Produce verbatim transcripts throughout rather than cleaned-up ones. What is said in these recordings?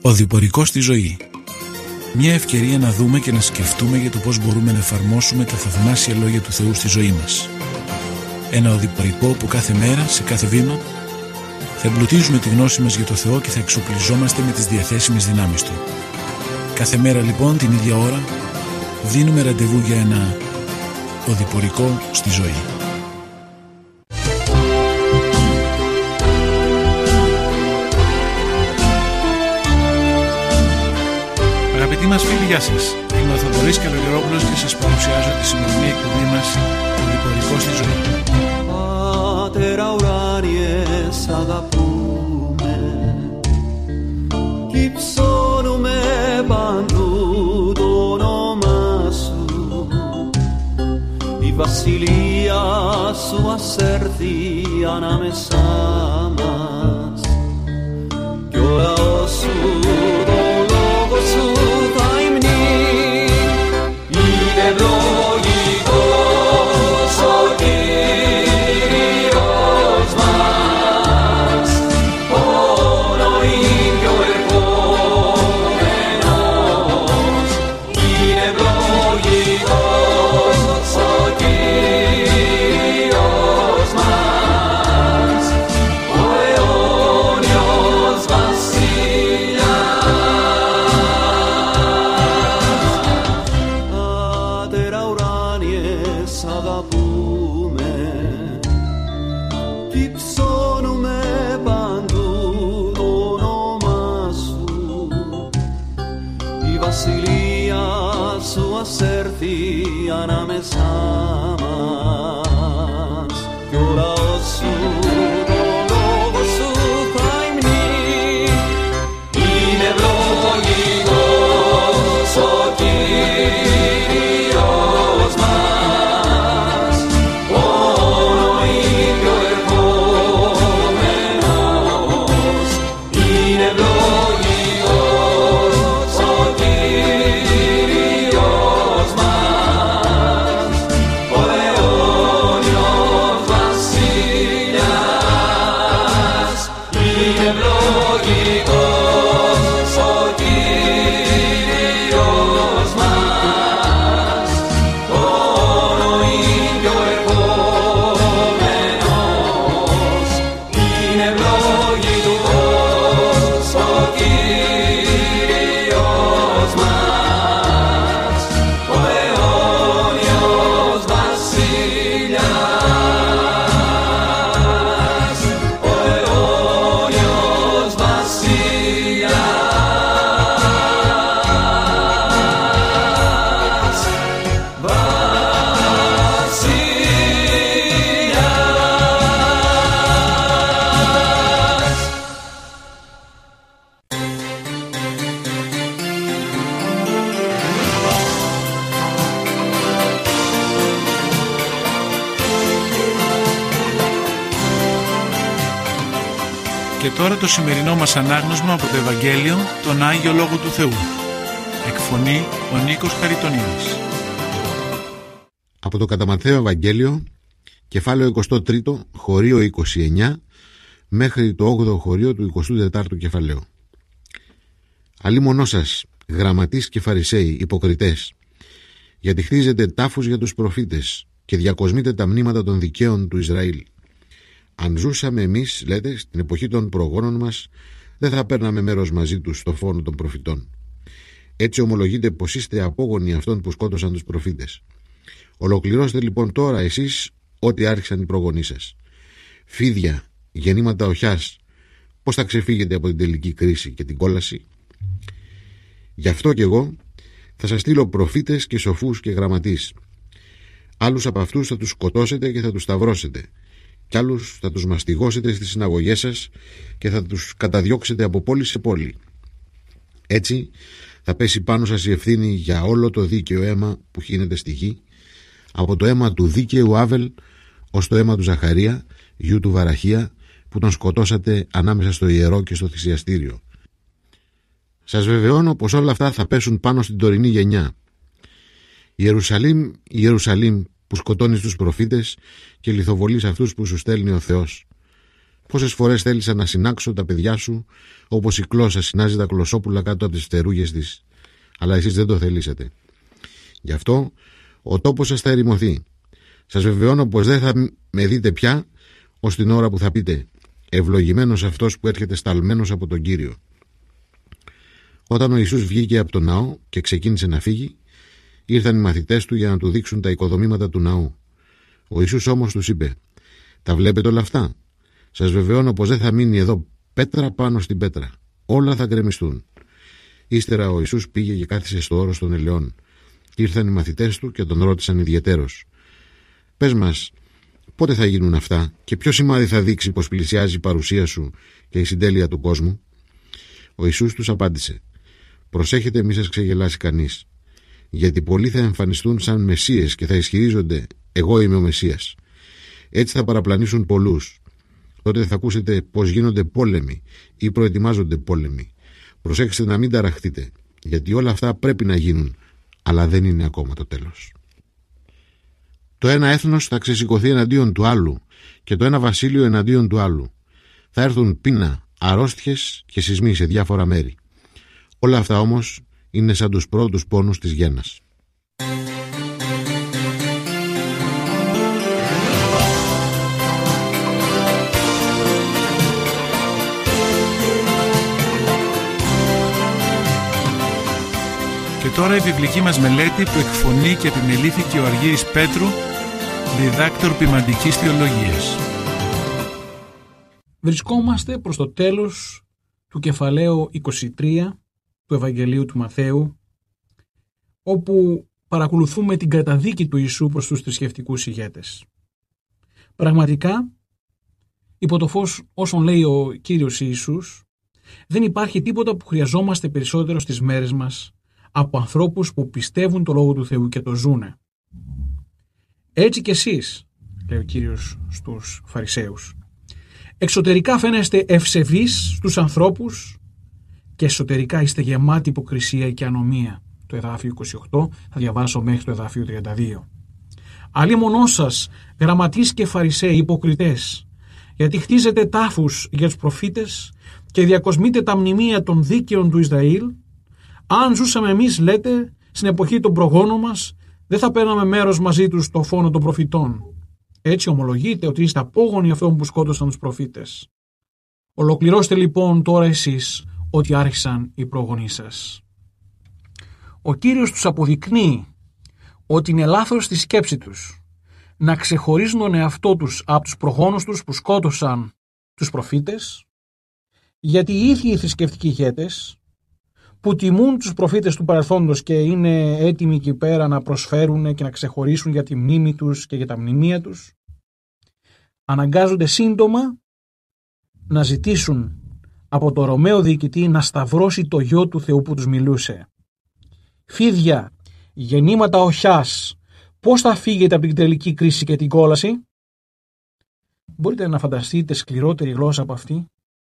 Οδηπορικός στη ζωή. Μια ευκαιρία να δούμε και να σκεφτούμε για το πώς μπορούμε να εφαρμόσουμε τα θαυμάσια λόγια του Θεού στη ζωή μας. Ένα οδηπορικό που κάθε μέρα, σε κάθε βήμα, θα εμπλουτίζουμε τη γνώση μας για το Θεό και θα εξοπλιζόμαστε με τις διαθέσιμες δυνάμεις Του. Κάθε μέρα λοιπόν, την ίδια ώρα, δίνουμε ραντεβού για ένα οδηπορικό στη ζωή. Αγαπητοί μας φίλοι, γεια σας. Είμαι ο Θοδωρής Καλογερόπουλος και σας παρουσιάζω τη σημερινή εκπομπή μας οδηπορικό στη ζωή. Πατέρα ουράνιε, σ' αγαπούμε κι ψώνουμε παντού το όνομά Σου. Η βασιλεία Σου ας έρθει ανάμεσά μας κι ο λαός Σου το λόγο Σου θα υμνεί. Είναι ευλογητός ο Κύριος μας, όλο είναι ο ερχόμενος. Είναι ευλογητός ο Κύριος μας, ο αιώνιος βασιλιάς. Πατέρα ουράνιε, σ' αγαπούμε κι ψώνουμε παντού το όνομά Σου. Η βασιλεία Σου ας έρθει ανάμεσά μας κι ο λαός Σου το λόγο Σου θα υμνεί. Είναι ευλογητός ο Κύριος μας, όλο είναι ο ερχόμενος. Είναι ευλογητός ο Κύριος μας, ο αιώνιος βασιλιάς. Είναι ευλογητός ο Κύριος μας, όλο είναι ο ερχόμενος. Είναι ευλογητός ο Κύριος μας, ο αιώνιος βασιλιάς. Ο αιώνιος βασιλιάς. Βασιλιάς. Και τώρα το σημερινό μας ανάγνωσμα από το Ευαγγέλιο, τον Άγιο Λόγο του Θεού. Εκφωνεί ο Νίκος Χαριτονίδης. Από το κατά Ματθαίο Ευαγγέλιο, κεφάλαιο είκοσι τρία, χωρίο είκοσι εννιά, μέχρι το όγδοο χωρίο του είκοσι τέσσερα κεφαλαίου. Αλίμονό σας, γραμματείς και φαρισαίοι, υποκριτές, γιατί χτίζετε τάφους για τους προφήτες και διακοσμείτε τα μνήματα των δικαίων του Ισραήλ. Αν ζούσαμε εμείς, λέτε, στην εποχή των προγόνων μας, δεν θα παίρναμε μέρος μαζί τους στο φόνο των προφητών. Έτσι ομολογείτε πως είστε απόγονοι αυτών που σκότωσαν τους προφήτες. Ολοκληρώστε λοιπόν τώρα εσείς ό,τι άρχισαν οι προγονείς σας. Φίδια, γεννήματα οχιάς, πώς θα ξεφύγετε από την τελική κρίση και την κόλαση? Γι' αυτό κι εγώ θα σας στείλω προφήτες και σοφούς και γραμματείς. Άλλους από αυτούς θα τους σκοτώσετε και θα τους σταυρώσετε, κι άλλους θα τους μαστιγώσετε στις συναγωγές σας και θα τους καταδιώξετε από πόλη σε πόλη. Έτσι θα πέσει πάνω σας η ευθύνη για όλο το δίκαιο αίμα που χύνεται στη γη, από το αίμα του δίκαιου Άβελ ως το αίμα του Ζαχαρία, γιου του Βαραχία, που τον σκοτώσατε ανάμεσα στο ιερό και στο θυσιαστήριο. Σας βεβαιώνω πως όλα αυτά θα πέσουν πάνω στην τωρινή γενιά. Ιερουσαλήμ, Ιερουσαλήμ, που σκοτώνεις τους προφήτες και λιθοβολείς αυτούς που σου στέλνει ο Θεός. Πόσες φορές θέλησα να συνάξω τα παιδιά σου όπως η κλώσσα συνάζει τα κλωσόπουλα κάτω από τις φτερούγες της, αλλά εσείς δεν το θελήσατε. Γι' αυτό ο τόπος σας θα ερημωθεί. Σας βεβαιώνω πως δεν θα με δείτε πια ως την ώρα που θα πείτε «Ευλογημένος αυτός που έρχεται σταλμένος από τον Κύριο». Όταν ο Ιησούς βγήκε από τον ναό και ξεκίνησε να φύγει, ήρθαν οι μαθητές του για να του δείξουν τα οικοδομήματα του ναού. Ο Ιησούς όμως τους είπε «Τα βλέπετε όλα αυτά? Σας βεβαιώνω πως δεν θα μείνει εδώ πέτρα πάνω στην πέτρα. Όλα θα γκρεμιστούν». Ύστερα ο Ιησούς πήγε και κάθισε στο όρος των ελαιών. Ήρθαν οι μαθητές του και τον ρώτησαν ιδιαιτέρως «Πες μας, πότε θα γίνουν αυτά και ποιο σημάδι θα δείξει πως πλησιάζει η παρουσία σου και η συντέλεια του κόσμου?» Ο Ιησούς τους απάντησε «Προσέχετε μη σας ξεγελάσει κανείς, γιατί πολλοί θα εμφανιστούν σαν μεσσίες και θα ισχυρίζονται «Εγώ είμαι ο Μεσσίας». Έτσι θα παραπλανήσουν πολλούς. Τότε θα ακούσετε πως γίνονται πόλεμοι ή προετοιμάζονται πόλεμοι. Προσέξτε να μην ταραχτείτε, γιατί όλα αυτά πρέπει να γίνουν, αλλά δεν είναι ακόμα το τέλος. Το ένα έθνος θα ξεσηκωθεί εναντίον του άλλου και το ένα βασίλειο εναντίον του άλλου. Θα έρθουν πείνα, αρρώστιες και σεισμοί σε διάφορα μέρη. Όλα αυτά όμως είναι σαν τους πρώτους πόνους της γέννας. Και τώρα η βιβλική μας μελέτη που εκφωνεί και επιμελήθηκε ο Αργύρης Πέτρου, διδάκτορ ποιμαντικής θεολογίας. Βρισκόμαστε προς το τέλος του κεφαλαίου είκοσι τρία του Ευαγγελίου του Μαθαίου, όπου παρακολουθούμε την καταδίκη του Ιησού προς τους θρησκευτικούς ηγέτες. Πραγματικά, υπό το φως όσων λέει ο Κύριος Ιησούς, δεν υπάρχει τίποτα που χρειαζόμαστε περισσότερο στις μέρες μας από ανθρώπους που πιστεύουν το Λόγο του Θεού και το ζούνε. Έτσι κι εσείς, λέει ο Κύριος στους Φαρισαίους, εξωτερικά φαίνεστε ευσεβείς στους ανθρώπους και εσωτερικά είστε γεμάτοι υποκρισία και ανομία. Το εδάφιο είκοσι οκτώ θα διαβάσω μέχρι το εδάφιο τριάντα δύο. Αλλήμωνό σας, γραμματείς και Φαρισαίοι υποκριτές, γιατί χτίζετε τάφους για τους προφήτες και διακοσμείτε τα μνημεία των δίκαιων του Ισραήλ. Αν ζούσαμε εμείς, λέτε, στην εποχή των προγόνων μας, δεν θα παίρναμε μέρος μαζί τους στο φόνο των προφητών. Έτσι ομολογείτε ότι είστε απόγονοι αυτών που σκότωσαν τους προφήτες. Ολοκληρώστε λοιπόν τώρα εσείς ότι άρχισαν οι πρόγονοί σας. Ο Κύριος τους αποδεικνύει ότι είναι λάθος στη σκέψη τους να ξεχωρίζουν τον εαυτό τους από τους προγόνους τους που σκότωσαν τους προφήτες, γιατί οι ίδιοι οι θρησκευτικοί ηγέτες που τιμούν τους προφήτες του παρελθόντος και είναι έτοιμοι εκεί πέρα να προσφέρουν και να ξεχωρίσουν για τη μνήμη τους και για τα μνημεία τους, αναγκάζονται σύντομα να ζητήσουν από το Ρωμαίο διοικητή να σταυρώσει το γιο του Θεού που τους μιλούσε. Φίδια, γεννήματα οχιάς, πώς θα φύγετε από την τελική κρίση και την κόλαση? Μπορείτε να φανταστείτε σκληρότερη γλώσσα από αυτή?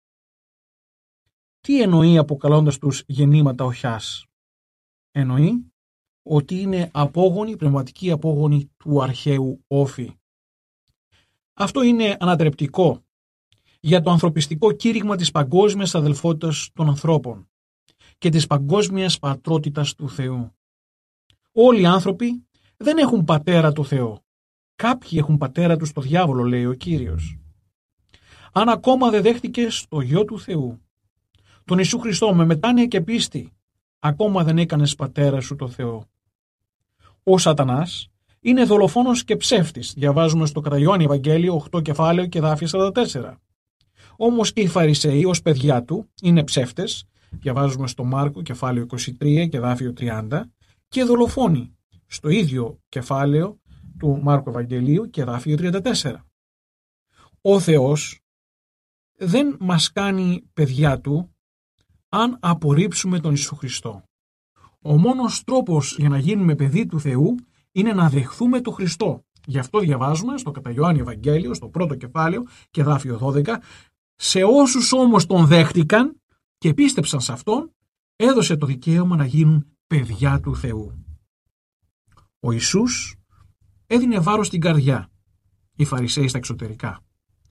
Τι εννοεί αποκαλώντας τους γεννήματα οχιάς? Εννοεί ότι είναι απόγονοι, πνευματικοί απόγονοι του αρχαίου Όφη. Αυτό είναι ανατρεπτικό για το ανθρωπιστικό κήρυγμα της παγκόσμιας αδελφότητας των ανθρώπων και της παγκόσμιας πατρότητας του Θεού. Όλοι οι άνθρωποι δεν έχουν πατέρα το Θεό. Κάποιοι έχουν πατέρα τους το διάβολο, λέει ο Κύριος. Αν ακόμα δεν δέχτηκες το Γιο του Θεού, τον Ιησού Χριστό, με μετάνοια και πίστη, ακόμα δεν έκανες πατέρα σου το Θεό. Ο Σατανάς είναι δολοφόνος και ψεύτης, διαβάζουμε στο κατά Ιωάννη Ευαγγέλιο οκτώ κεφάλαιο και εδάφιο σαράντα τέσσερα. Όμως και οι Φαρισαίοι ως παιδιά του είναι ψεύτες, διαβάζουμε στο Μάρκο κεφάλαιο είκοσι τρία και εδάφιο τριάντα, και δολοφόνοι στο ίδιο κεφάλαιο του Μάρκου Ευαγγελίου και εδάφιο τριάντα τέσσερα. Ο Θεός δεν μας κάνει παιδιά του αν απορρίψουμε τον Ιησού Χριστό. Ο μόνος τρόπος για να γίνουμε παιδί του Θεού είναι να δεχθούμε τον Χριστό. Γι' αυτό διαβάζουμε στο κατά Ιωάννη Ευαγγέλιο, στο πρώτο κεφάλαιο και εδάφιο δώδεκα, σε όσους όμως τον δέχτηκαν και πίστεψαν σε αυτόν, έδωσε το δικαίωμα να γίνουν παιδιά του Θεού. Ο Ιησούς έδινε βάρος στην καρδιά, οι Φαρισαίοι στα εξωτερικά.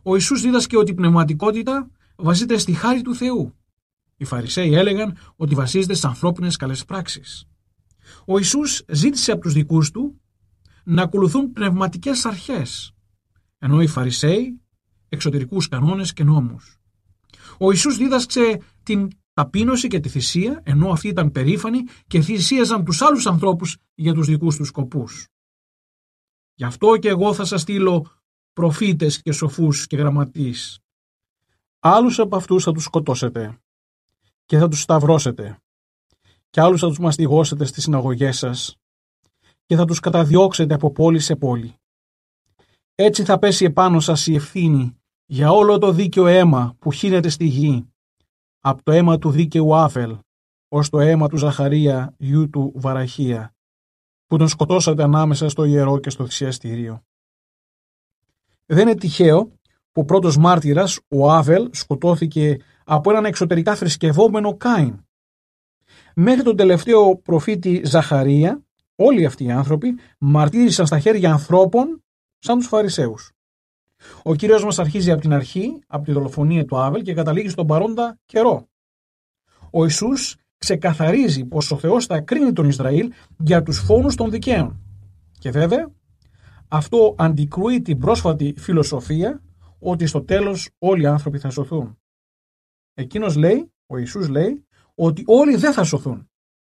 Ο Ιησούς δίδασκε ότι η πνευματικότητα βασίζεται στη χάρη του Θεού. Οι Φαρισαίοι έλεγαν ότι βασίζεται στις ανθρώπινες καλές πράξεις. Ο Ιησούς ζήτησε από τους δικούς του να ακολουθούν πνευματικές αρχές, ενώ οι Φαρισαίοι εξωτερικούς κανόνες και νόμους. Ο Ιησούς δίδασκε την ταπείνωση και τη θυσία, ενώ αυτοί ήταν περήφανοι και θυσίαζαν τους άλλους ανθρώπους για τους δικούς τους σκοπούς. Γι' αυτό και εγώ θα σας στείλω προφήτες και σοφούς και γραμματείς. Άλλους από αυτούς θα τους σκοτώσετε και θα τους σταυρώσετε, και άλλους θα τους μαστιγώσετε στις συναγωγές σας και θα τους καταδιώξετε από πόλη σε πόλη. Έτσι θα πέσει επάνω σας η ευθύνη για όλο το δίκαιο αίμα που χύνεται στη γη, από το αίμα του δίκαιου Άβελ ως το αίμα του Ζαχαρία γιου του Βαραχία, που τον σκοτώσατε ανάμεσα στο ιερό και στο θυσιαστήριο. Δεν είναι τυχαίο που ο πρώτος μάρτυρας, ο Άβελ, σκοτώθηκε από έναν εξωτερικά θρησκευόμενο Κάιν. Μέχρι τον τελευταίο προφήτη Ζαχαρία, όλοι αυτοί οι άνθρωποι μαρτύρησαν στα χέρια ανθρώπων σαν τους Φαρισαίους. Ο Κύριος μας αρχίζει από την αρχή, από τη δολοφονία του Άβελ, και καταλήγει στον παρόντα καιρό. Ο Ιησούς ξεκαθαρίζει πως ο Θεός θα κρίνει τον Ισραήλ για τους φόνους των δικαίων. Και βέβαια, αυτό αντικρούει την πρόσφατη φιλοσοφία ότι στο τέλος όλοι οι άνθρωποι θα σωθούν. Εκείνος λέει, ο Ιησούς λέει, ότι όλοι δεν θα σωθούν.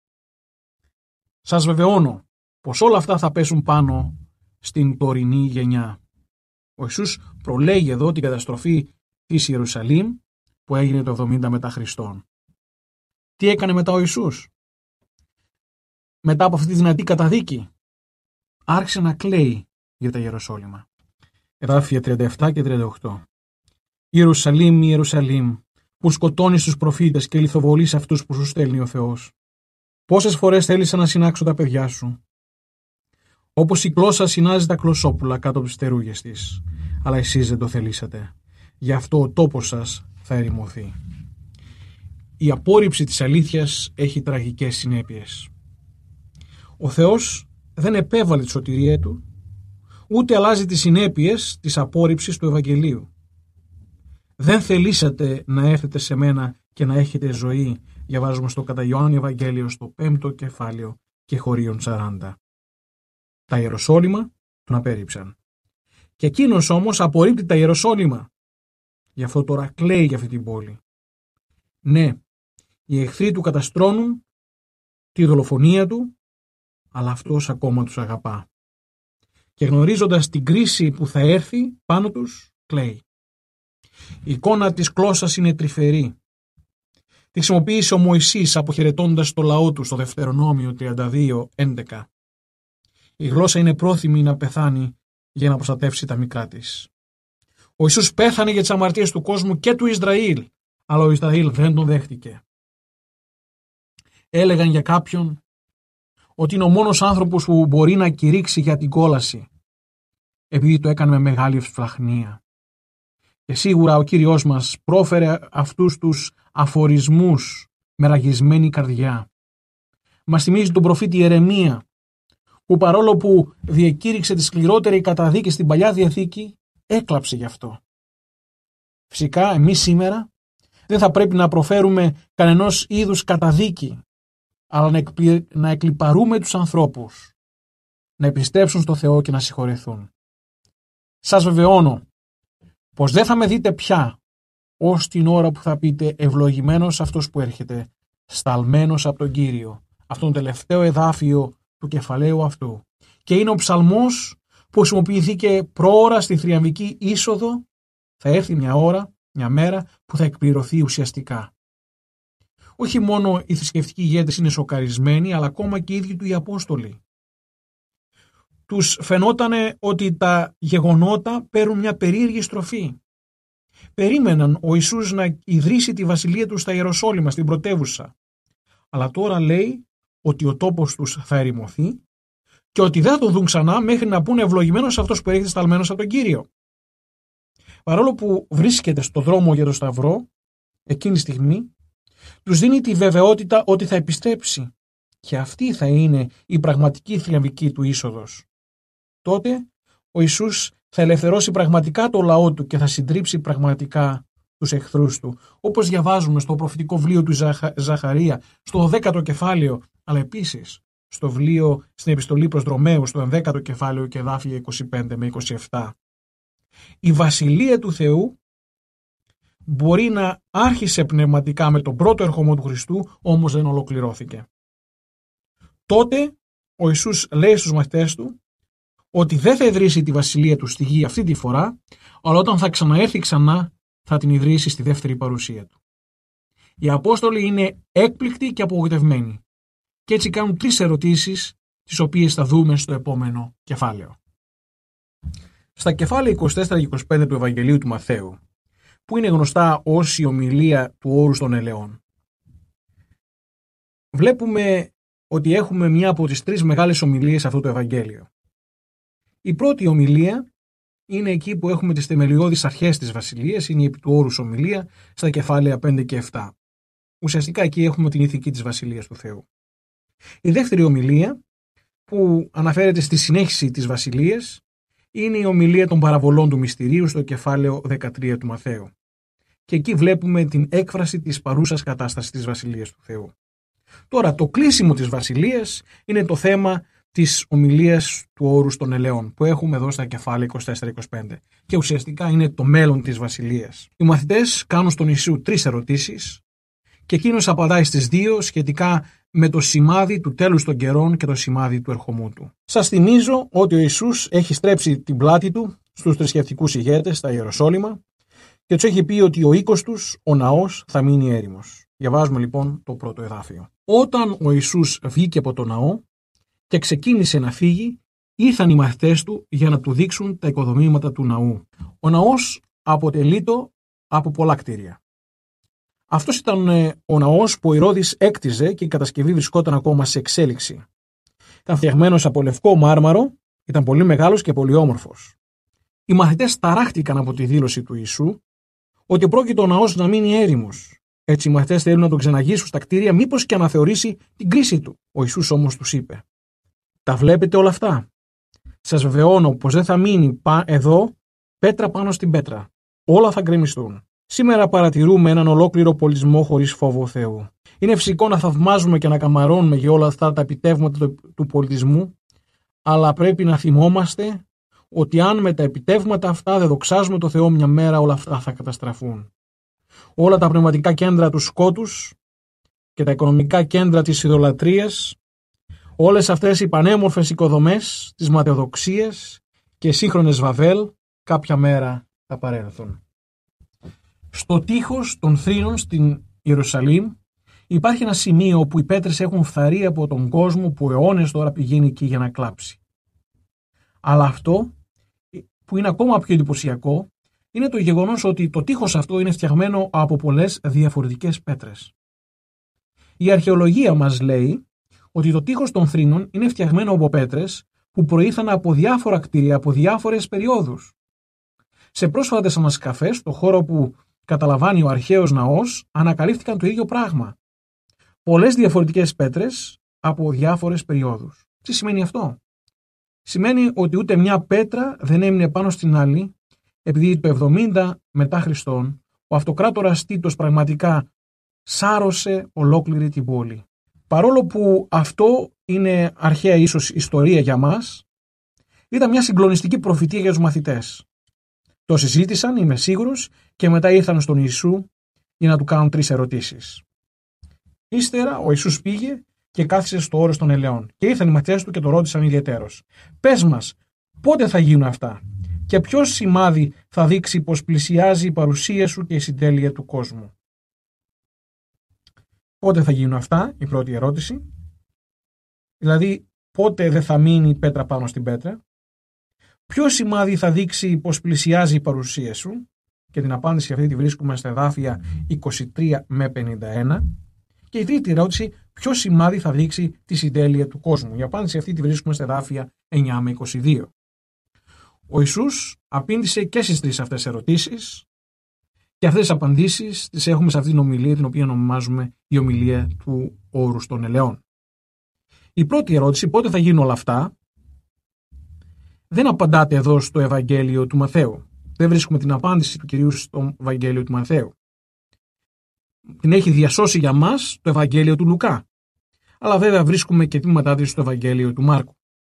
Σας βεβαιώνω πως όλα αυτά θα πέσουν πάνω στην τωρινή γενιά. Ο Ιησούς προλέγει εδώ την καταστροφή της Ιερουσαλήμ που έγινε το εβδομήντα μετά Χριστόν. Τι έκανε μετά ο Ιησούς? Μετά από αυτή τη δυνατή καταδίκη, άρχισε να κλαίει για τα Ιεροσόλυμα. Εδάφια τριάντα επτά και τριάντα οκτώ. Ιερουσαλήμ, Ιερουσαλήμ, που σκοτώνεις τους προφήτες και λιθοβολείς αυτούς που σου στέλνει ο Θεός. Πόσες φορές θέλησα να συνάξω τα παιδιά σου, όπως η κλώσσα συνάζει τα κλωσόπουλα κάτω από τις τερούγες της, αλλά εσείς δεν το θελήσατε. Γι' αυτό ο τόπος σας θα ερημωθεί. Η απόρριψη της αλήθειας έχει τραγικές συνέπειες. Ο Θεός δεν επέβαλε τη σωτηρία του, ούτε αλλάζει τις συνέπειες της απόρριψης του Ευαγγελίου. Δεν θελήσατε να έρθετε σε μένα και να έχετε ζωή, διαβάζουμε στο κατά Ιωάννη Ευαγγέλιο στο πέμπτο κεφάλαιο και χωρίων σαράντα. Τα Ιεροσόλυμα τον απέρριψαν. Και εκείνος όμως απορρίπτει τα Ιεροσόλυμα. Γι' αυτό τώρα κλαίει για αυτή την πόλη. Ναι, οι εχθροί του καταστρώνουν τη δολοφονία του, αλλά αυτός ακόμα τους αγαπά. Και γνωρίζοντας την κρίση που θα έρθει πάνω τους, κλαίει. Η εικόνα της κλώσσας είναι τρυφερή. Τη χρησιμοποίησε ο Μωυσής αποχαιρετώντας το λαό του στο Δευτερονόμιο τριάντα δύο έντεκα. Η γλώσσα είναι πρόθυμη να πεθάνει για να προστατεύσει τα μικρά της. Ο Ιησούς πέθανε για τις αμαρτίες του κόσμου και του Ισραήλ, αλλά ο Ισραήλ δεν τον δέχτηκε. Έλεγαν για κάποιον ότι είναι ο μόνος άνθρωπος που μπορεί να κηρύξει για την κόλαση, επειδή το έκανε με μεγάλη ευσπλαχνία. Και σίγουρα ο Κύριος μας πρόφερε αυτούς τους αφορισμούς με ραγισμένη καρδιά. Μας θυμίζει τον προφήτη Ιερεμία, που παρόλο που διεκήρυξε τη σκληρότερη καταδίκη στην Παλιά Διαθήκη, έκλαψε γι' αυτό. Φυσικά εμείς σήμερα δεν θα πρέπει να προφέρουμε κανενός είδους καταδίκη, αλλά να, εκπλη... να εκλιπαρούμε τους ανθρώπους, να επιστρέψουν στο Θεό και να συγχωρεθούν. Σας βεβαιώνω πως δεν θα με δείτε πια ως την ώρα που θα πείτε ευλογημένος αυτός που έρχεται, σταλμένος από τον Κύριο, αυτόν τον τελευταίο εδάφιο του κεφαλαίου αυτού. Και είναι ο ψαλμός που χρησιμοποιήθηκε προώρα στη θριαμβική είσοδο. Θα έρθει μια ώρα, μια μέρα που θα εκπληρωθεί ουσιαστικά. Όχι μόνο οι θρησκευτικοί ηγέτες είναι σοκαρισμένοι, αλλά ακόμα και οι ίδιοι του οι Απόστολοι. Τους φαινότανε ότι τα γεγονότα παίρνουν μια περίεργη στροφή. Περίμεναν ο Ιησούς να ιδρύσει τη βασιλεία του στα Ιεροσόλυμα, στην πρωτεύουσα. Αλλά τώρα λέει ότι ο τόπος τους θα ερημωθεί και ότι δεν θα τον δουν ξανά μέχρι να πούνε ευλογημένος αυτός που έρχεται σταλμένος από τον Κύριο. Παρόλο που βρίσκεται στο δρόμο για το Σταυρό, εκείνη τη στιγμή, τους δίνει τη βεβαιότητα ότι θα επιστρέψει και αυτή θα είναι η πραγματική θριαμβική του είσοδος. Τότε ο Ιησούς θα ελευθερώσει πραγματικά το λαό του και θα συντρίψει πραγματικά τους εχθρούς του. Όπως διαβάζουμε στο προφητικό βιβλίο του Ζαχα... Ζαχαρία, στο δέκατο κεφάλαιο, αλλά επίσης στο βιβλίο στην επιστολή προς Ρωμαίους, στο ενδέκατο κεφάλαιο και εδάφια είκοσι πέντε με είκοσι επτά. Η βασιλεία του Θεού μπορεί να άρχισε πνευματικά με τον πρώτο ερχομό του Χριστού, όμως δεν ολοκληρώθηκε. Τότε ο Ιησούς λέει στους μαθητές του ότι δεν θα ιδρύσει τη βασιλεία του στη γη αυτή τη φορά, αλλά όταν θα ξαναέρθει ξανά θα την ιδρύσει στη δεύτερη παρουσία του. Οι Απόστολοι είναι έκπληκτοι και απογοητευμένοι και έτσι κάνουν τρεις ερωτήσεις, τις οποίες θα δούμε στο επόμενο κεφάλαιο. Στα κεφάλαια είκοσι τέσσερα και είκοσι πέντε του Ευαγγελίου του Μαθαίου, που είναι γνωστά ως η ομιλία του όρους των ελαιών, βλέπουμε ότι έχουμε μία από τις τρεις μεγάλες ομιλίες σε αυτό το Ευαγγέλιο. Η πρώτη ομιλία είναι εκεί που έχουμε τις θεμελιώδεις αρχές της βασιλείας, είναι η επί του όρους ομιλία στα κεφάλαια πέντε και επτά. Ουσιαστικά εκεί έχουμε την ηθική της βασιλείας του Θεού. Η δεύτερη ομιλία, που αναφέρεται στη συνέχιση της βασιλείας, είναι η ομιλία των παραβολών του μυστηρίου στο κεφάλαιο δεκατρία του Μαθαίου. Και εκεί βλέπουμε την έκφραση της παρούσας κατάστασης της βασιλείας του Θεού. Τώρα, το κλείσιμο της βασιλείας είναι το θέμα της ομιλίας του όρους των ελαιών, που έχουμε εδώ στα κεφάλαια είκοσι τέσσερα είκοσι πέντε. Και ουσιαστικά είναι το μέλλον της βασιλείας. Οι μαθητές κάνουν στον Ιησού τρεις ερωτήσεις και εκείνος απαντάει στις δύο σχετικά με το σημάδι του τέλους των καιρών και το σημάδι του ερχομού του. Σας θυμίζω ότι ο Ιησούς έχει στρέψει την πλάτη του στους θρησκευτικούς ηγέτες στα Ιεροσόλυμα και τους έχει πει ότι ο οίκος τους, ο ναός, θα μείνει έρημος. Διαβάζουμε λοιπόν το πρώτο εδάφιο. Όταν ο Ιησούς βγήκε από το ναό και ξεκίνησε να φύγει, ήρθαν οι μαθητές του για να του δείξουν τα οικοδομήματα του ναού. Ο ναός αποτελείται από πολλά κτίρια. Αυτός ήταν ο ναός που ο Ηρώδης έκτιζε και η κατασκευή βρισκόταν ακόμα σε εξέλιξη. Ήταν φτιαγμένος από λευκό μάρμαρο, ήταν πολύ μεγάλος και πολύ όμορφος. Οι μαθητές ταράχτηκαν από τη δήλωση του Ιησού ότι πρόκειται ο ναός να μείνει έρημος. Έτσι οι μαθητές θέλουν να τον ξεναγήσουν στα κτίρια, μήπως και αναθεωρήσει την κρίση του. Ο Ιησούς όμως τους είπε: «Τα βλέπετε όλα αυτά? Σας βεβαιώνω πως δεν θα μείνει εδώ πέτρα πάνω στην πέτρα. Όλα θα γκρεμιστούν». Σήμερα παρατηρούμε έναν ολόκληρο πολιτισμό χωρίς φόβο Θεού. Είναι φυσικό να θαυμάζουμε και να καμαρώνουμε για όλα αυτά τα επιτεύγματα του πολιτισμού, αλλά πρέπει να θυμόμαστε ότι αν με τα επιτεύγματα αυτά δεν δοξάζουμε το Θεό, μια μέρα όλα αυτά θα καταστραφούν. Όλα τα πνευματικά κέντρα του σκότους και τα οικονομικά κέντρα της ιδωλατρίας, όλες αυτές οι πανέμορφες οικοδομές της ματαιοδοξίας και σύγχρονες Βαβέλ κάποια μέρα θα παρέλθουν. Στο τείχος των θρήνων στην Ιερουσαλήμ υπάρχει ένα σημείο όπου οι πέτρες έχουν φθαρεί από τον κόσμο που αιώνες τώρα πηγαίνει εκεί για να κλάψει. Αλλά αυτό που είναι ακόμα πιο εντυπωσιακό είναι το γεγονός ότι το τείχος αυτό είναι φτιαγμένο από πολλές διαφορετικές πέτρες. Η αρχαιολογία μας λέει ότι το τείχος των θρήνων είναι φτιαγμένο από πέτρες που προήλθαν από διάφορα κτίρια, από διάφορες περιόδους. Σε πρόσφατες ανασκαφές, στο χώρο που καταλαμβάνει ο αρχαίος ναός, ανακαλύφθηκαν το ίδιο πράγμα. Πολλές διαφορετικές πέτρες από διάφορες περιόδους. Τι σημαίνει αυτό? Σημαίνει ότι ούτε μια πέτρα δεν έμεινε πάνω στην άλλη, επειδή το εβδομήντα μετά Χριστόν ο αυτοκράτορας Τίτος πραγματικά σάρωσε ολόκληρη την πόλη. Παρόλο που αυτό είναι αρχαία ίσως ιστορία για μας, ήταν μια συγκλονιστική προφητεία για τους μαθητές. Το συζήτησαν, είμαι σίγουρος, και μετά ήρθαν στον Ιησού για να του κάνουν τρεις ερωτήσεις. Ύστερα ο Ιησούς πήγε και κάθισε στο όρος των ελαιών και ήρθαν οι μαθητές του και το ρώτησαν ιδιαιτέρως: «Πες μας, πότε θα γίνουν αυτά και ποιο σημάδι θα δείξει πως πλησιάζει η παρουσία σου και η συντέλεια του κόσμου?» Πότε θα γίνουν αυτά, η πρώτη ερώτηση. Δηλαδή, πότε δεν θα μείνει πέτρα πάνω στην πέτρα. Ποιο σημάδι θα δείξει πως πλησιάζει η παρουσία σου? Και την απάντηση αυτή τη βρίσκουμε στα εδάφια είκοσι τρία με πενήντα ένα. Και η τρίτη ερώτηση, ποιο σημάδι θα δείξει τη συντέλεια του κόσμου? Η απάντηση αυτή τη βρίσκουμε στα εδάφια εννιά με είκοσι δύο. Ο Ιησούς απήντησε και στις τρεις αυτές ερωτήσεις και αυτές τις απαντήσεις τις έχουμε σε αυτήν την ομιλία, την οποία ονομάζουμε η ομιλία του όρους των ελαιών. Η πρώτη ερώτηση, πότε θα γίνουν όλα αυτά, δεν απαντάται εδώ στο Ευαγγέλιο του Μαθαίου. Δεν βρίσκουμε την απάντηση του Κυρίου στο Ευαγγέλιο του Μαθαίου. Την έχει διασώσει για μας το Ευαγγέλιο του Λουκά. Αλλά βέβαια βρίσκουμε και τμήματά της στο Ευαγγέλιο του Μάρκου.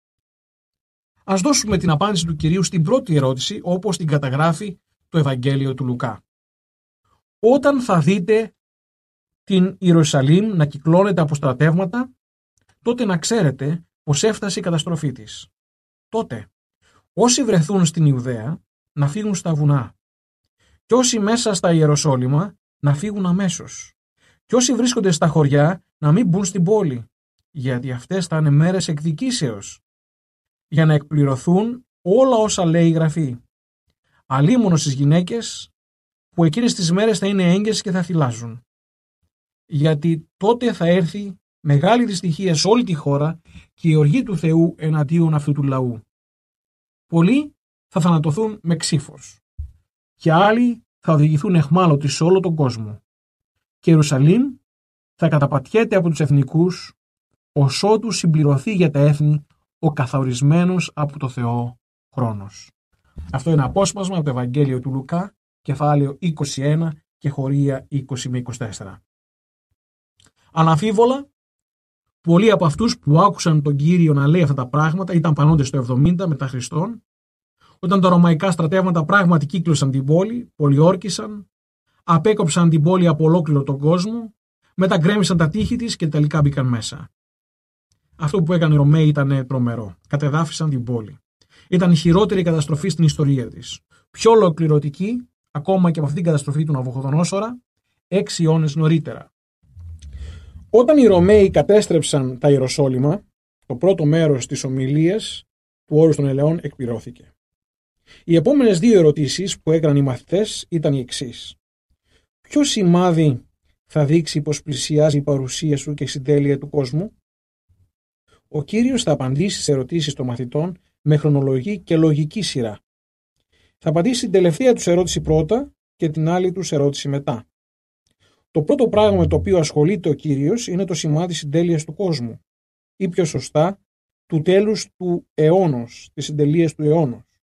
Ας δώσουμε την απάντηση του Κυρίου στην πρώτη ερώτηση, όπως την καταγράφει το Ευαγγέλιο του Λουκά. Όταν θα δείτε την Ιερουσαλήμ να κυκλώνεται από στρατεύματα, τότε να ξέρετε πως έφτασε η καταστροφή της. Τότε, όσοι βρεθούν στην Ιουδαία, να φύγουν στα βουνά. Και όσοι μέσα στα Ιεροσόλυμα, να φύγουν αμέσως. Και όσοι βρίσκονται στα χωριά, να μην μπουν στην πόλη, γιατί αυτές θα είναι μέρες εκδικήσεως, για να εκπληρωθούν όλα όσα λέει η Γραφή. Αλίμονο στις γυναίκες, που εκείνες τις μέρες θα είναι έγκυες και θα θυλάζουν. Γιατί τότε θα έρθει μεγάλη δυστυχία σε όλη τη χώρα και η οργή του Θεού εναντίον αυτού του λαού. Πολλοί θα θανατωθούν με ξύφος και άλλοι θα οδηγηθούν αιχμάλωτοι σε όλο τον κόσμο. Και η Ιερουσαλήμ θα καταπατιέται από τους εθνικούς, ως ότου συμπληρωθεί για τα έθνη ο καθορισμένος από το Θεό χρόνος. Αυτό είναι απόσπασμα από το Ευαγγέλιο του Λουκά, κεφάλαιο είκοσι ένα και χωρία είκοσι με είκοσι τέσσερα. Αναμφίβολα, πολλοί από αυτούς που άκουσαν τον Κύριο να λέει αυτά τα πράγματα ήταν πανόντες το εβδομήντα μετά Χριστόν, όταν τα ρωμαϊκά στρατεύματα πράγματι κύκλωσαν την πόλη, πολιόρκησαν, απέκοψαν την πόλη από ολόκληρο τον κόσμο, μετά γκρέμισαν τα τείχη της και τελικά μπήκαν μέσα. Αυτό που έκανε οι Ρωμαίοι ήταν τρομερό. Κατεδάφισαν την πόλη. Ήταν η χειρότερη καταστροφή στην ιστορία της. Πιο ολοκληρωτική, ακόμα και από αυτήν την καταστροφή του Ναβουχοδονόσορα, έξι αιώνες νωρίτερα. Όταν οι Ρωμαίοι κατέστρεψαν τα Ιεροσόλυμα, το πρώτο μέρος της ομιλίας του Όρους των Ελαιών εκπληρώθηκε. Οι επόμενες δύο ερωτήσεις που έκαναν οι μαθητές ήταν οι εξής. Ποιο σημάδι θα δείξει πως πλησιάζει η παρουσία σου και η συντέλεια του κόσμου? Ο Κύριος θα απαντήσει στις ερωτήσεις των μαθητών με χρονολογική και λογική σειρά. Θα απαντήσει την τελευταία τους ερώτηση πρώτα και την άλλη τους ερώτηση μετά. Το πρώτο πράγμα με το οποίο ασχολείται ο Κύριος είναι το σημάδι συντέλειας του κόσμου, ή πιο σωστά, του τέλους του αιώνος, της συντελείας του αιώνος.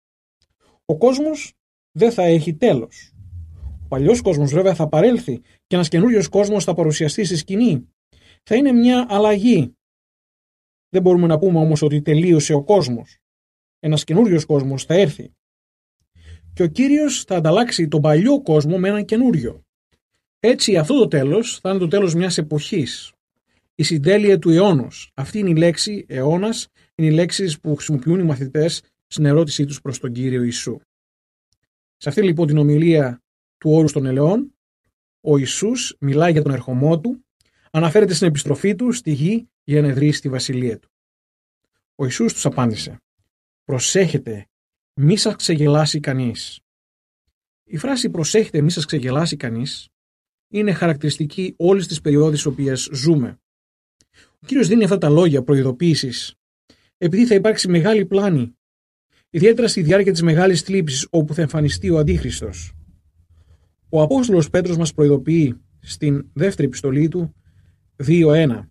Ο κόσμος δεν θα έχει τέλος. Ο παλιός κόσμος βέβαια θα παρέλθει και ένας καινούριος κόσμος θα παρουσιαστεί στη σκηνή. Θα είναι μια αλλαγή. Δεν μπορούμε να πούμε όμως ότι τελείωσε ο κόσμος. Ένας καινούριος κόσμος θα έρθει. Και ο Κύριος θα ανταλλάξει τον παλιό κόσμο με έναν καινούριο. Έτσι αυτό το τέλος θα είναι το τέλος μιας εποχής. Η συντέλεια του αιώνος. Αυτή είναι η λέξη αιώνας, είναι οι λέξεις που χρησιμοποιούν οι μαθητές στην ερώτησή τους προς τον Κύριο Ιησού. Σε αυτή λοιπόν την ομιλία του Όρους των Ελαιών, ο Ιησούς μιλάει για τον ερχομό του, αναφέρεται στην επιστροφή του στη γη για να εδρήσει τη βασιλεία του. Ο Ιησούς τους απάντησε: «Προσέχετε, μη σας ξεγελάσει κανείς». Η φράση «προσέχετε, μη σας ξεγελάσει κανείς» είναι χαρακτηριστική όλης της περιόδης στις οποίες ζούμε. Ο Κύριος δίνει αυτά τα λόγια προειδοποίησης επειδή θα υπάρξει μεγάλη πλάνη, ιδιαίτερα στη διάρκεια της μεγάλης θλίψης όπου θα εμφανιστεί ο Αντίχριστος. Ο Απόστολος Πέτρος μας προειδοποιεί στην δεύτερη επιστολή του δύο ένα.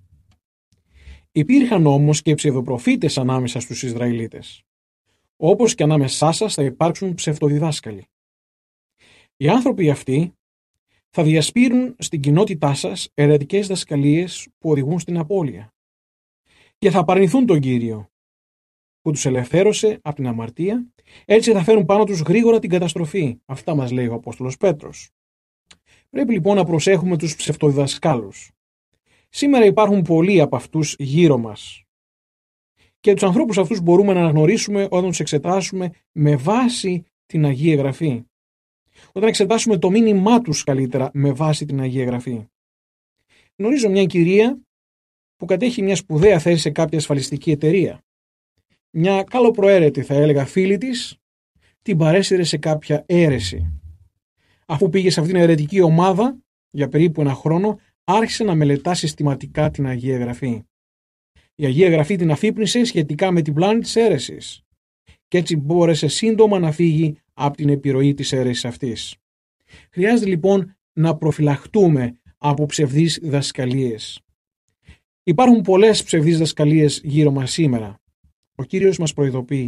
Υπήρχαν όμως και ψευδοπροφήτες ανάμεσα στους Ισραηλίτες. Όπως και ανάμεσά σας θα υπάρξουν ψευτοδιδάσκαλοι. Οι άνθρωποι αυτοί θα διασπείρουν στην κοινότητά σας αιρετικές δασκαλίες που οδηγούν στην απώλεια και θα απαρνηθούν τον Κύριο που τους ελευθέρωσε από την αμαρτία, έτσι θα φέρουν πάνω τους γρήγορα την καταστροφή. Αυτά μας λέει ο Απόστολος Πέτρος. Πρέπει λοιπόν να προσέχουμε τους ψευτοδιδασκάλους. Σήμερα υπάρχουν πολλοί από αυτούς γύρω μας και τους ανθρώπους αυτούς μπορούμε να αναγνωρίσουμε όταν τους εξετάσουμε με βάση την Αγία Γραφή. Όταν εξετάσουμε το μήνυμά τους καλύτερα με βάση την Αγία Γραφή. Γνωρίζω μια κυρία που κατέχει μια σπουδαία θέση σε κάποια ασφαλιστική εταιρεία. Μια καλοπροαίρετη, θα έλεγα, φίλη της την παρέσυρε σε κάποια αίρεση. Αφού πήγε σε αυτήν την αιρετική ομάδα για περίπου ένα χρόνο, άρχισε να μελετά συστηματικά την Αγία Γραφή. Η Αγία Γραφή την αφύπνισε σχετικά με την πλάνη της αίρεσης και έτσι μπόρεσε σύντομα να φύγει από την επιρροή της αίρεσης αυτής. Χρειάζεται λοιπόν να προφυλαχτούμε από ψευδείς διδασκαλίες. Υπάρχουν πολλές ψευδείς διδασκαλίες γύρω μας σήμερα. Ο Κύριος μας προειδοποιεί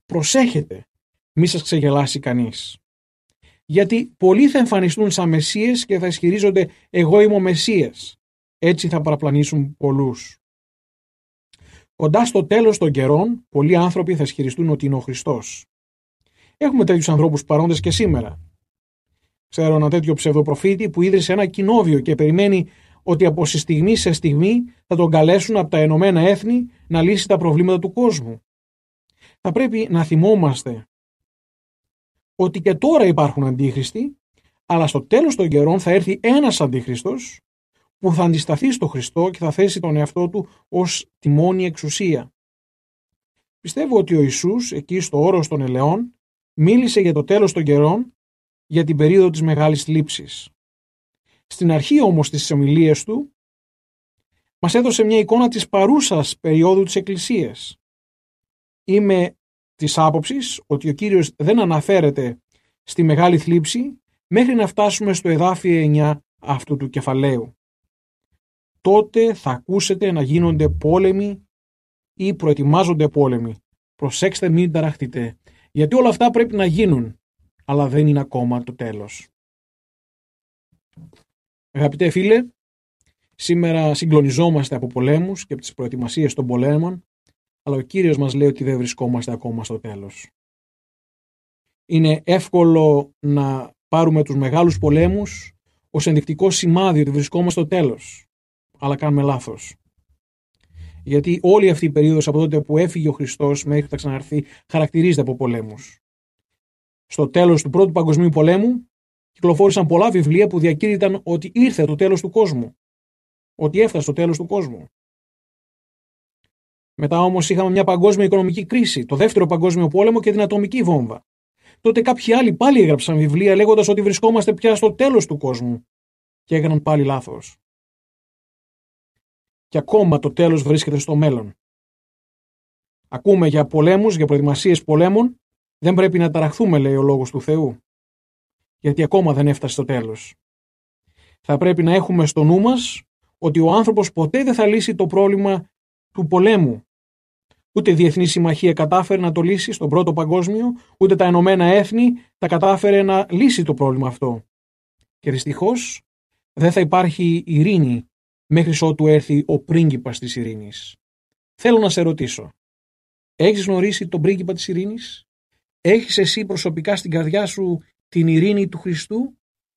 προσέχετε μη σας ξεγελάσει κανείς. Γιατί πολλοί θα εμφανιστούν σαν μεσσίες και θα ισχυρίζονται εγώ είμαι ο Μεσσίας. Έτσι θα παραπλανήσουν πολλούς. Κοντά στο τέλος των καιρών, πολλοί άνθρωποι θα ισχυριστούν ότι είναι ο Χριστός. Έχουμε τέτοιους ανθρώπους παρόντες και σήμερα. Ξέρω ένα τέτοιο ψευδοπροφήτη που ίδρυσε ένα κοινόβιο και περιμένει ότι από στιγμή σε στιγμή θα τον καλέσουν από τα Ηνωμένα Έθνη να λύσει τα προβλήματα του κόσμου. Θα πρέπει να θυμόμαστε ότι και τώρα υπάρχουν αντίχριστοι, αλλά στο τέλος των καιρών θα έρθει ένας αντίχριστος που θα αντισταθεί στο Χριστό και θα θέσει τον εαυτό του ως τη μόνη εξουσία. Πιστεύω ότι ο Ιησούς εκεί στο όρος των ελαιών μίλησε για το τέλος των καιρών, για την περίοδο της μεγάλης θλίψης. Στην αρχή όμως της ομιλίας του μας έδωσε μια εικόνα της παρούσας περίοδου της Εκκλησίας. Είμαι της άποψης ότι ο Κύριος δεν αναφέρεται στη μεγάλη θλίψη μέχρι να φτάσουμε στο εδάφιο εννιά αυτού του κεφαλαίου. Τότε θα ακούσετε να γίνονται πόλεμοι ή προετοιμάζονται πόλεμοι. Προσέξτε, μην ταραχτείτε, γιατί όλα αυτά πρέπει να γίνουν, αλλά δεν είναι ακόμα το τέλος. Αγαπητέ φίλε, σήμερα συγκλονιζόμαστε από πολέμους και από τις προετοιμασίες των πολέμων, αλλά ο Κύριος μας λέει ότι δεν βρισκόμαστε ακόμα στο τέλος. Είναι εύκολο να πάρουμε τους μεγάλους πολέμους ως ενδεικτικό σημάδι ότι βρισκόμαστε στο τέλος, αλλά κάνουμε λάθος. Γιατί όλη αυτή η περίοδος από τότε που έφυγε ο Χριστός μέχρι που θα ξαναρθεί χαρακτηρίζεται από πολέμους. Στο τέλος του Πρώτου Παγκοσμίου Πολέμου κυκλοφόρησαν πολλά βιβλία που διακήρυταν ότι ήρθε το τέλος του κόσμου. Ότι έφτασε το τέλος του κόσμου. Μετά όμως είχαμε μια παγκόσμια οικονομική κρίση, το δεύτερο παγκόσμιο πόλεμο και την ατομική βόμβα. Τότε κάποιοι άλλοι πάλι έγραψαν βιβλία λέγοντας ότι βρισκόμαστε πια στο τέλος του κόσμου και έκαναν πάλι λάθος. Και ακόμα το τέλος βρίσκεται στο μέλλον. Ακούμε για πολέμους, για προετοιμασίες πολέμων, δεν πρέπει να ταραχθούμε, λέει ο λόγος του Θεού, γιατί ακόμα δεν έφτασε το τέλος. Θα πρέπει να έχουμε στο νου μας ότι ο άνθρωπος ποτέ δεν θα λύσει το πρόβλημα του πολέμου. Ούτε η Διεθνή Συμμαχία κατάφερε να το λύσει στον Πρώτο Παγκόσμιο, ούτε τα Ηνωμένα Έθνη τα κατάφερε να λύσει το πρόβλημα αυτό. Και δυστυχώς δεν θα υπάρχει ειρήνη μέχρι ότου έρθει ο πρίγκιπας της ειρήνης. Θέλω να σε ρωτήσω, έχεις γνωρίσει τον πρίγκιπα της ειρήνης? Έχεις εσύ προσωπικά στην καρδιά σου την ειρήνη του Χριστού?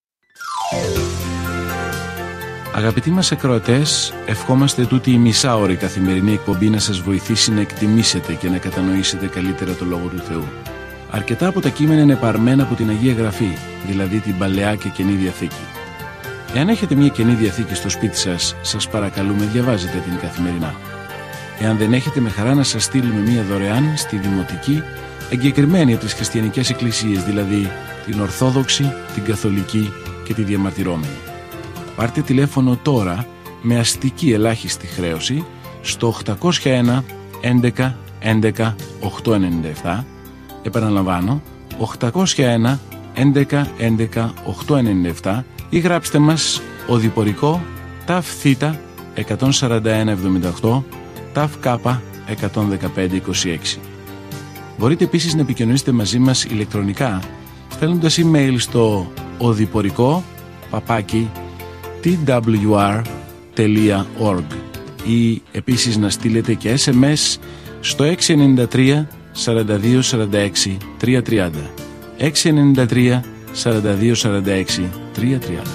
Αγαπητοί μας ακροατές, ευχόμαστε τούτη η μισάωρη καθημερινή εκπομπή να σας βοηθήσει να εκτιμήσετε και να κατανοήσετε καλύτερα το Λόγο του Θεού. Αρκετά από τα κείμενα είναι παρμένα από την Αγία Γραφή, δηλαδή την Παλαιά και Καινή Διαθήκη. Εάν έχετε μια Καινή Διαθήκη στο σπίτι σας, σας παρακαλούμε διαβάζετε την καθημερινά. Εάν δεν έχετε, με χαρά να σας στείλουμε μια δωρεάν στη Δημοτική, εγκεκριμένη από τις χριστιανικές εκκλησίες, δηλαδή την Ορθόδοξη, την Καθολική και τη Διαμαρτυρόμενη. Πάρτε τηλέφωνο τώρα με αστική ελάχιστη χρέωση στο οκτακόσια ένα έντεκα έντεκα οκτακόσια ενενήντα επτά, επαναλαμβάνω οκτακόσια ένα έντεκα έντεκα οκτακόσια ενενήντα επτά, ή γράψτε μας οδηπορικό ταφ θήτα εκατόν σαράντα ένα εβδομήντα οκτώ ταφ κάπα εκατόν δεκαπέντε είκοσι έξι. Μπορείτε επίσης να επικοινωνήσετε μαζί μας ηλεκτρονικά στέλνοντας email στο οδηπορικό παπάκι τι ντάμπλιου αρ τελεία org ή επίσης να στείλετε και ες εμ ες στο έξι εννιά τρία σαράντα δύο σαράντα έξι τριακόσια τριάντα έξι εννιά τρία σαράντα δύο σαράντα έξι τριακόσια τριάντα.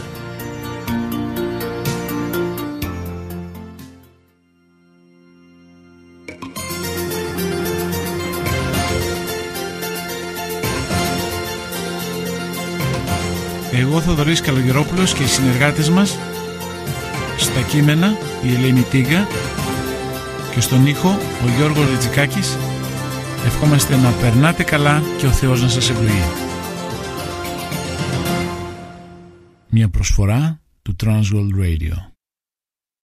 Εγώ, Θοδωρής Καλογερόπουλος, και οι συνεργάτες μας στα κείμενα, η Ελένη Τίγκα, και στον ήχο ο Γιώργος Ριτζικάκης, ευχόμαστε να περνάτε καλά και ο Θεός να σας ευλογεί. Μια προσφορά του Transworld Radio.